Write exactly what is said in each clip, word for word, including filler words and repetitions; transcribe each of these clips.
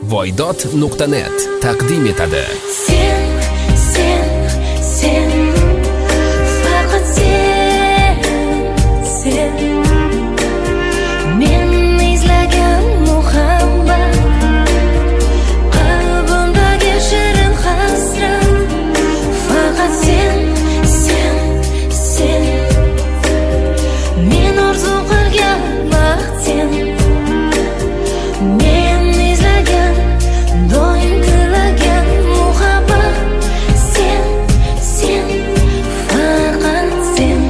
voydod nuqta net taqdim etadi. Sen, sen, sen, faqat sen, sen, men izlagan muhabbat, qalbimdagi shirin hasrat, faqat sen, sen, sen, men orzu qilgan baxt sen, men izlagan, doim tilagan muhabbat sen, sen, faqat sen.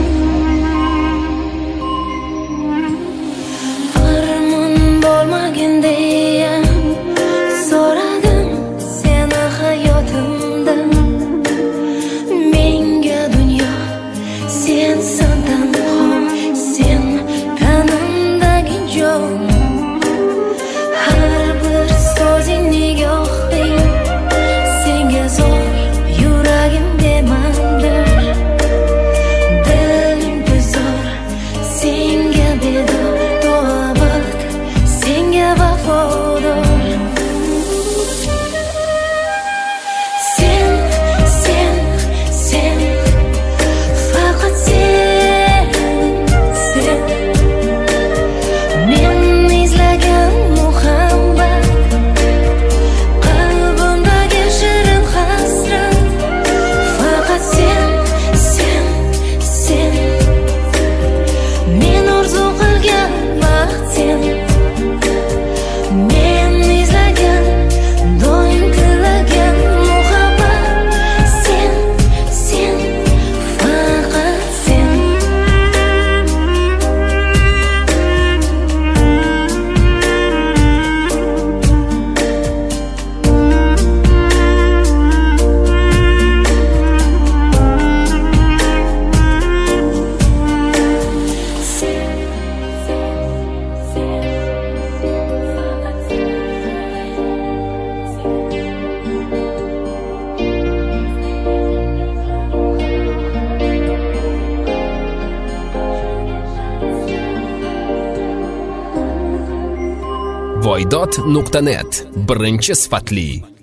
Armon bo'lmagin deya so'radim seni hayotimda, menga dunyo sensan tanho, sen tanimdagi jon. Har bir so'zing nigohing senga zo'r, yuragim demandir, dilim bezor, senga bedor, to'bat senga vafodor. Sen, sen, sen, faqat sen, sen, men izlagan muhabbat, qalbimdagi shirin hasrat, faqat sen, sen, sen, men orzu qilgan baxt sen, men izlagan, doim tilagan muhabbat sen, sen, faqat sen. voydod nuqta net birinchi sifatli